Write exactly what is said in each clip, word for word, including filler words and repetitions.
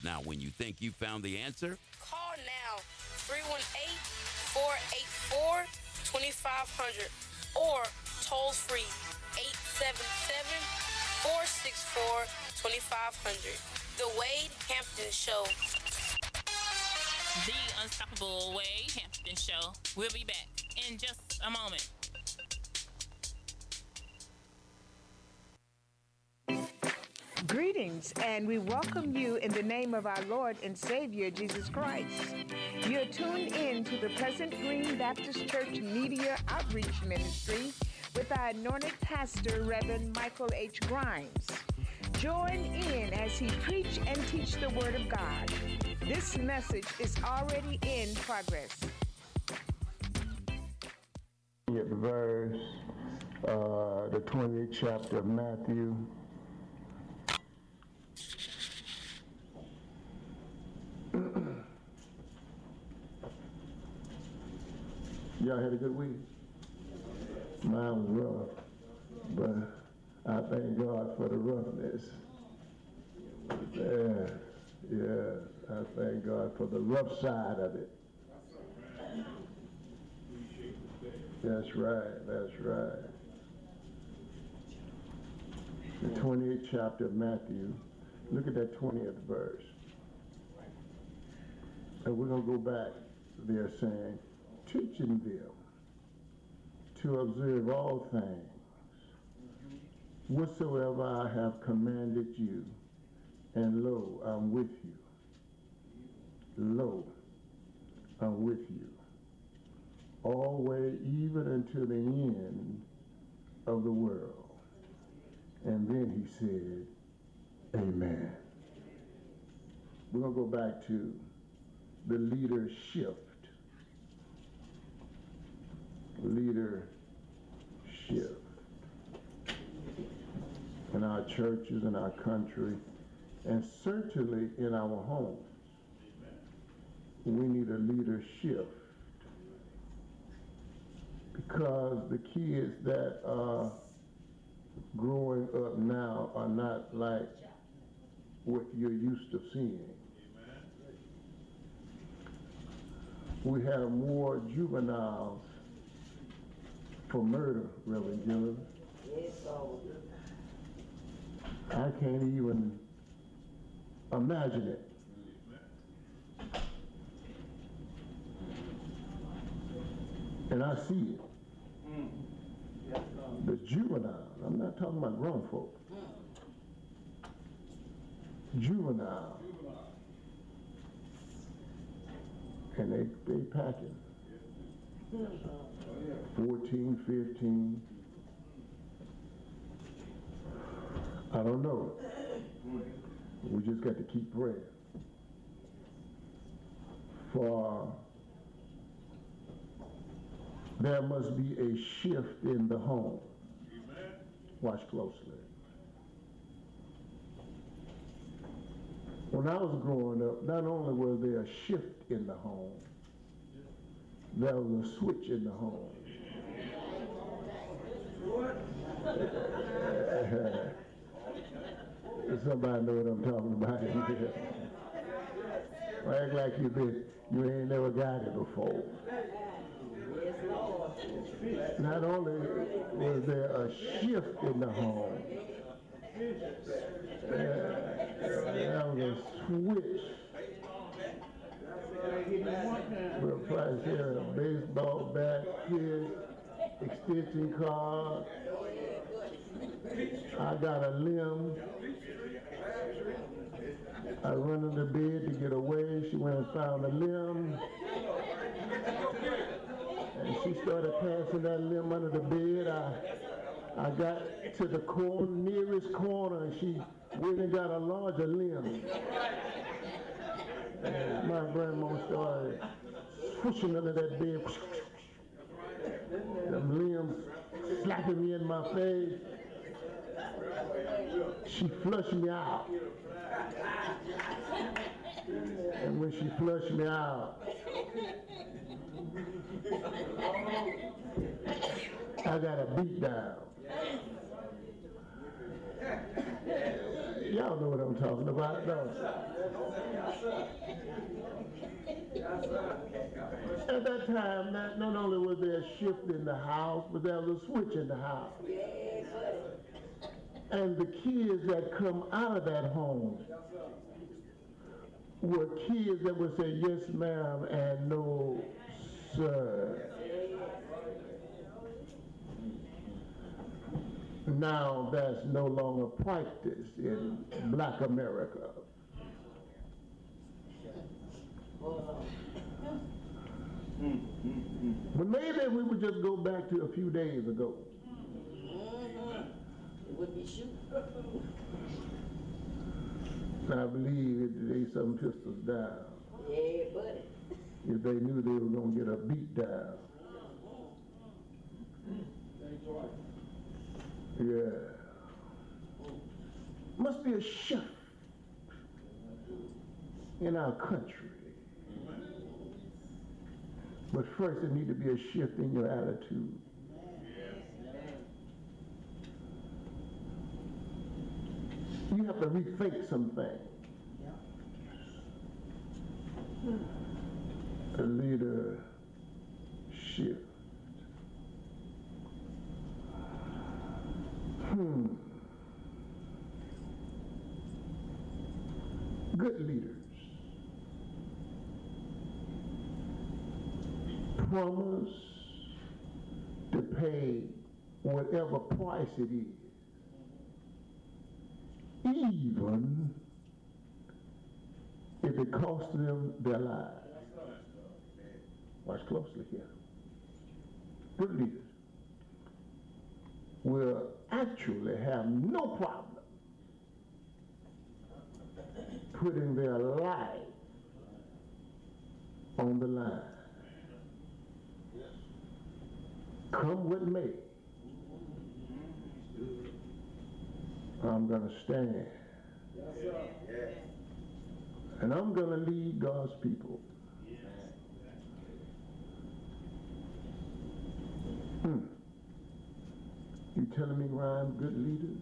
Now, when you think you found the answer, call now three one eight, four eight four, two five zero zero or toll free eight seven seven, four six four, two five zero zero. The Wade Hampton Show. The Unstoppable Wade Hampton Show. We'll be back in just a moment. Greetings, and we welcome you in the name of our Lord and Savior, Jesus Christ. You're tuned in to the Pleasant Green Baptist Church Media Outreach Ministry with our anointed pastor, Reverend Michael H. Grimes. Join in as he preach and teach the Word of God. This message is already in progress. Verse, uh, the twentieth chapter of Matthew. Y'all had a good week? Mine was rough, but I thank God for the roughness. Yeah, yeah, I thank God for the rough side of it. That's right, that's right. The twentieth chapter of Matthew. Look at that twentieth verse. And we're going to go back there saying, teaching them to observe all things whatsoever I have commanded you, and lo, I'm with you. Lo, I'm with you. Always, even until the end of the world. And then he said, amen. We're going to go back to the leadership. Leadership. In our churches, in our country, and certainly in our homes. We need a leadership. Because the kids that are growing up now are not like what you're used to seeing. We have more juveniles for murder, Reverend Gillis. I can't even imagine it. And I see it. The juveniles, I'm not talking about grown folk. Juvenile. And they, they packing. fourteen, fifteen. I don't know. We just got to keep praying. For there must be a shift in the home. Watch closely. When I was growing up, not only was there a shift in the home, there was a switch in the home. Somebody know what I'm talking about here. Act like you been, you ain't never got it before. Not only was there a shift in the home, there was a switch. We'll price here a baseball bat, kid, extension cord. I got a limb. I run under the bed to get away. She went and found a limb. And she started passing that limb under the bed. I, I got to the corner, nearest corner, and she went and got a larger limb. And my grandma started pushing under that bed. Them limbs slapping me in my face. She flushed me out. And when she flushed me out, I got a beat down. Y'all Y'all know what I'm talking about, don't you? At that time, not, not only was there a shift in the house, but there was a switch in the house. And the kids that come out of that home were kids that would say yes ma'am and no sir. Now that's no longer practiced in Black America. But maybe we would just go back to a few days ago. It would be shoot. I believe if they lay some pistols down, Yeah, buddy. if they knew they were going to get a beat down. Yeah. Must be a shift in our country. But first, there need to be a shift in your attitude. You have to rethink some things. A leader shift. Hmm. Good leaders promise to pay whatever price it is, even if it costs them their lives. Watch closely here. Good leaders will actually have no problem putting their life on the line. Come what may, I'm going to stand. And I'm going to lead God's people. Hmm. You telling me, Ryan, good leaders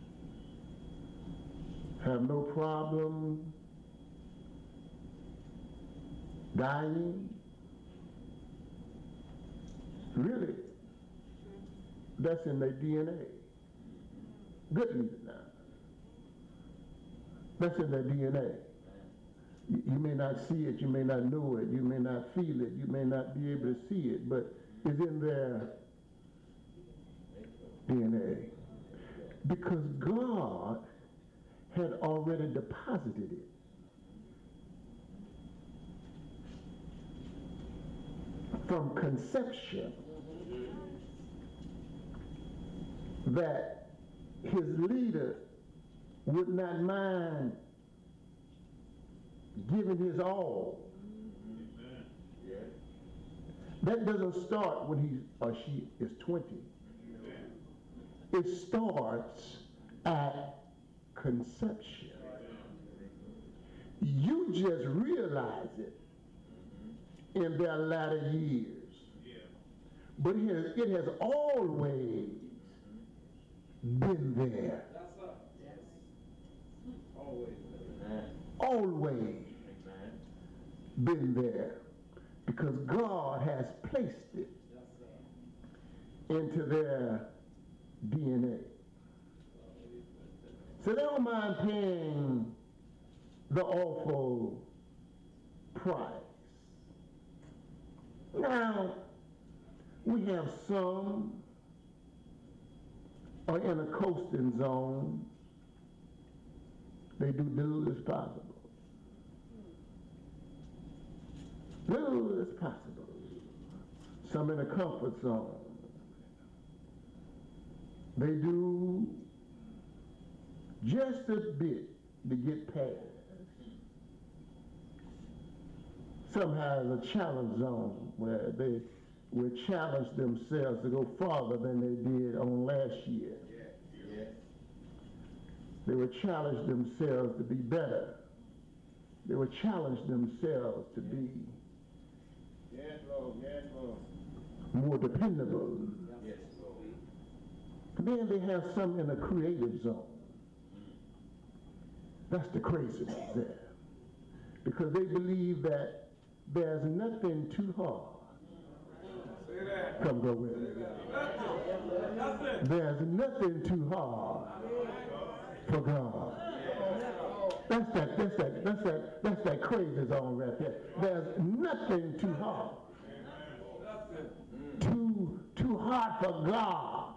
have no problem dying? Really? That's in their D N A. Good leaders now. That's in their D N A. You, you may not see it, you may not know it, you may not feel it, you may not be able to see it, but it's in their D N A. Because God had already deposited it. From conception, that his leader would not mind giving his all. That doesn't start when he or she is twenty. It starts at conception. You just realize it in their latter years. But it has, it has always been there. Always been there. Because God has placed it into their D N A. So they don't mind paying the awful price. Now, we have some are in a coasting zone. They do little as possible. Little as possible. Some in a comfort zone. They do just a bit to get past. Some have a challenge zone where they will challenge themselves to go farther than they did on last year. Yeah. Yeah. They will challenge themselves to be better. They will challenge themselves to be yes, Lord. Yes, Lord. More dependable. Yes, Lord. Then they have some in a creative zone. That's the craziness there. Because they believe that there's nothing too hard. Come go with me. There's nothing too hard for God. That's that, that's that, that's that, that's that crazy zone right there. There's nothing too hard. Too, too hard for God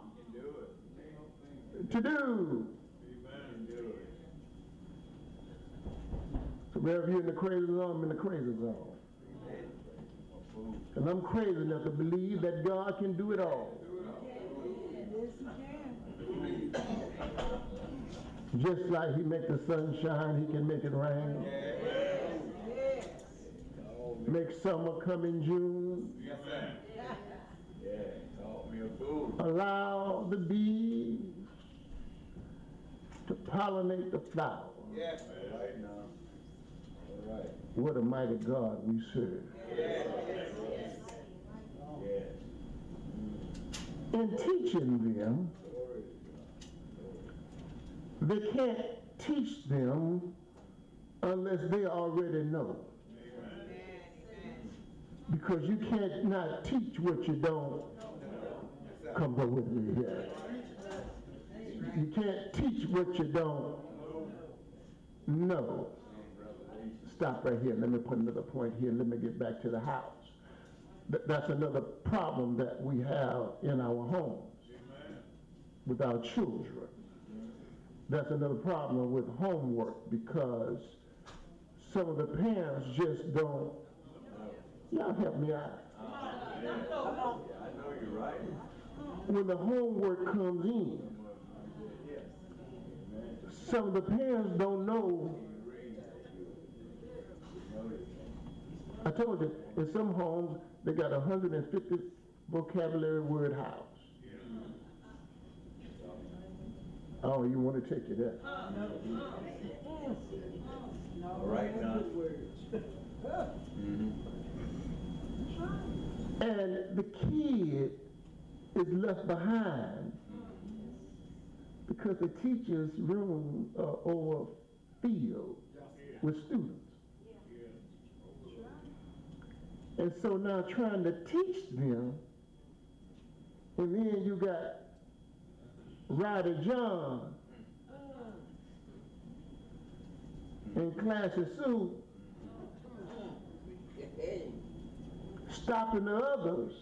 to do. So wherever you're in the crazy zone, I'm in the crazy zone. And I'm crazy enough to believe that God can do it all. Just like he make the sun shine, he can make it rain. Make summer come in June. Allow the bees to pollinate the flowers. What a mighty God we serve. In teaching them, they can't teach them unless they already know. Because you can't not teach what you don't. Come go with me here. You can't teach what you don't know. Stop right here. Let me put another point here. Let me get back to the house. That's another problem that we have in our homes with our children. That's another problem with homework because some of the parents just don't. Y'all help me out. I know you're right. When the homework comes in, some of the parents don't know. I told you, in some homes, they got a one hundred fifty vocabulary word house. Oh, you want to take it there? All right, now. And the kid is left behind because the teacher's room uh, overfilled with students. And so now trying to teach them, and then you got Ryder John in Classy Sue stopping the others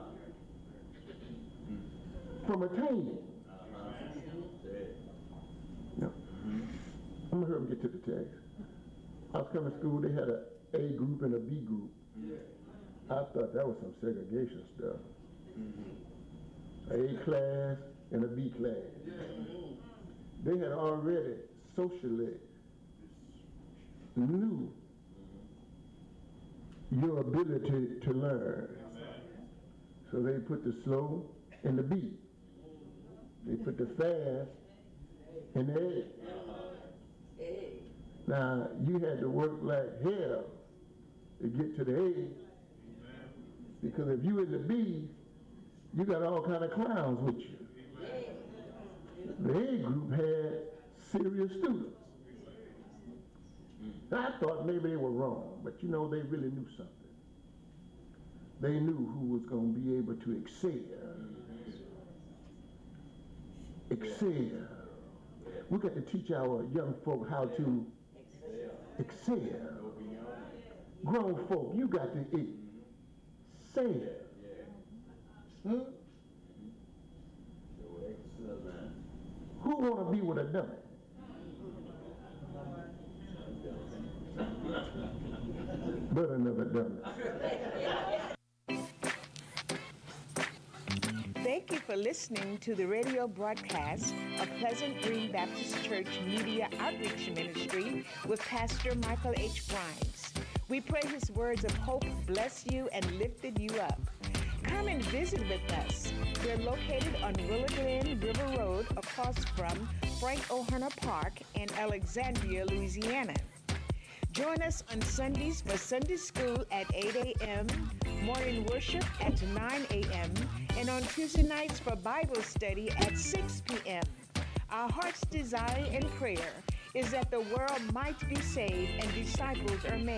from attaining. No. I'm gonna hurry and get to the text. I was coming to school, they had a A group and a B group. I thought that was some segregation stuff. A class and a B class. They had already socially knew your ability to learn. So they put the slow in the B. They put the fast in the A. Now, you had to work like hell to get to the A. Because if you in the B, you got all kind of clowns with you. The A group had serious students. I thought maybe they were wrong, but you know, they really knew something. They knew who was going to be able to excel. Excel. We got to teach our young folk how to excel. Grown folk, you got to excel. Hmm? Who want to be with a dummy? But another dummy. Thank you for listening to the radio broadcast of Pleasant Green Baptist Church Media Outreach Ministry with Pastor Michael H. Grimes. We pray his words of hope bless you and lifted you up. Come and visit with us. We're located on Willow Glen River Road across from Frank O'Hara Park in Alexandria, Louisiana. Join us on Sundays for Sunday school at eight a.m., morning worship at nine a.m., and on Tuesday nights for Bible study at six p.m. Our heart's desire and prayer is that the world might be saved and disciples are made.